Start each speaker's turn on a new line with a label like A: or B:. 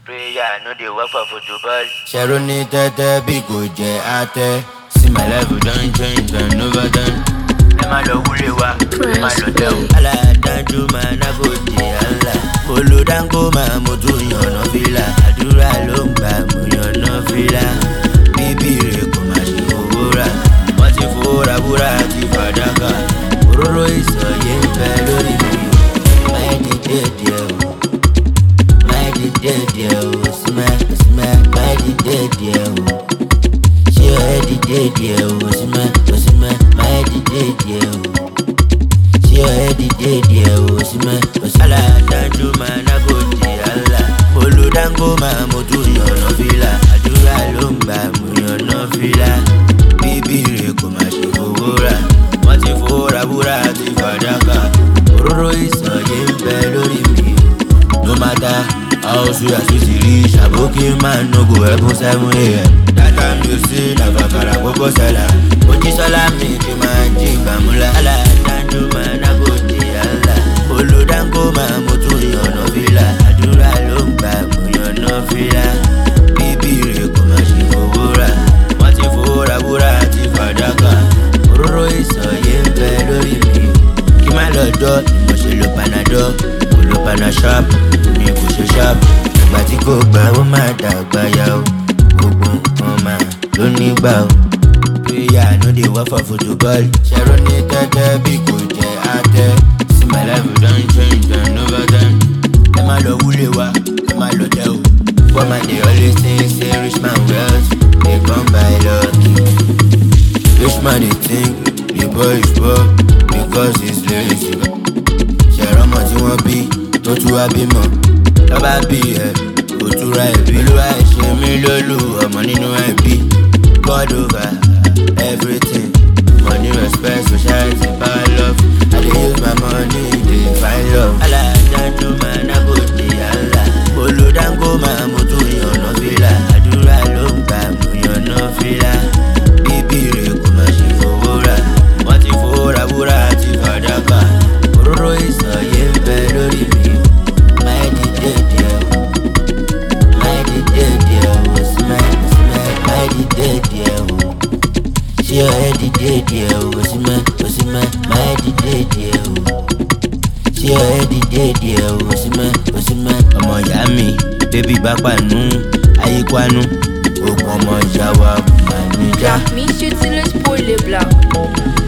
A: Prayer, no dey work for football.
B: Sharoni tete big go je ate. See my life don't change and over done.
A: Ema lo wule wa, ema lo tell.
B: Ala danju man I go je Allah. Olo dango ma mo tu yan fila. Àdúrà ló ń gbà mo yan fila. Bíbí rẹ̀ kò má ṣe owó rà. Wọ́n ti fowóra búra ti fàdákà. Òróró ìsọ̀yé ń bẹ lórí mi. Máyé ti dé díẹ̀ o. Máyé ti dé díẹ̀ o. Símẹ́ máyé ti dé díẹ̀ o. Ṣé ọ̀rẹ́ ti dé díẹ̀ o? Símẹ́ máyé ti dé díẹ̀ o. Ṣé ọ̀rẹ́ ti dé díẹ̀ o? Símẹ́ aláàdájú máa nágò di àlà. Olùdángó máa mo tún yànnà fìlà. Àdúrà ló ń gbà mo yànnà fìlà. Bíbí rẹ̀ kò má ṣe owó rà. Wọ́n ti fowóra búra ti fàdákà. Òróró ìsọ̀yé ń bẹ lórí mi. No matter how sweet as you see, Shaboki man no go heaven 7 a.m. That time you see na fakara koko sela. Ojisola mi fi máa jí gbàmúlá. Aláàdájú máa nágò di àlà. Olùdángó máa mo tún yànnà fìlà. Àdúrà ló ń gbà mo yànnà fìlà. Bíbí rẹ̀ kò má ṣe owó rà. Wọ́n ti fowóra búra ti fàdákà. Òróró ìsọ̀yé ń bẹ lórí mi. Kí má lọ dọ́ ìmọ̀ ṣe lo panadol. Kò lo panashop, mi kò ṣe sharp. Ìgbà tí kò gbà ó máa dàgbà yá o. Gbogbo nǹkan máa ló nígbà o. Prayer no dey work for football. Sharoni tẹ́tẹ́ bí kò jẹ́ àtẹ́. See my life don change and over done. Ẹ má lọ wúlé wa, ẹ má lọ tẹ́ o. Poor man dey always think say rich man wealth dey come by lucky. Rich man dey think the boy is poor because he's lazy. Ṣẹ̀rọ̀mọ tí wọ́n bí tó tún wá bímọ. Lọ́ba bí ẹ̀ kò túra ẹ̀bí. Olúwa ẹ̀ ṣe mí lólù ọmọ nínú ẹbí. God over everything. Money, respect, society, power, love. I dey use my money, dey find love. Aláàdájú máa nágò di àlà. Olùdángó máa mo tún yànnà fìlà. Àdúrà ló ń gbà mo yànnà fìlà. Bíbí rẹ̀ kò má ṣe owó rà. Wọ́n ti fowóra búra ti fàdákà. Òróró ìsọ̀yé ń bẹ lórí mi. Máyé ti dé díẹ̀ o. Máyé ti dé díẹ̀ o. Símẹ́ máyé ti dé díẹ̀ o. Ṣé ọ̀rẹ́ ti dé díẹ̀ o? Símẹ́ máyé ti dé díẹ̀ o. Ṣé ọ̀rẹ́ ti dé díẹ̀ o? Símẹ́ ọmọ ìyá mi bébí bá pàánù ayé kwánú. Ogun ọmọ ìyá wa kò máa ní já.
C: Mi ṣe tí lè spoil le blanc.